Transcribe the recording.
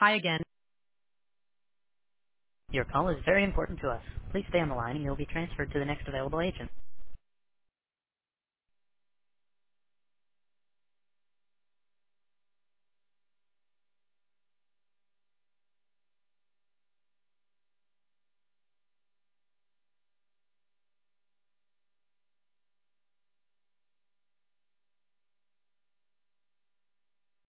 Hi again. Your call is very important to us. Please stay on the line and you'll be transferred to the next available agent.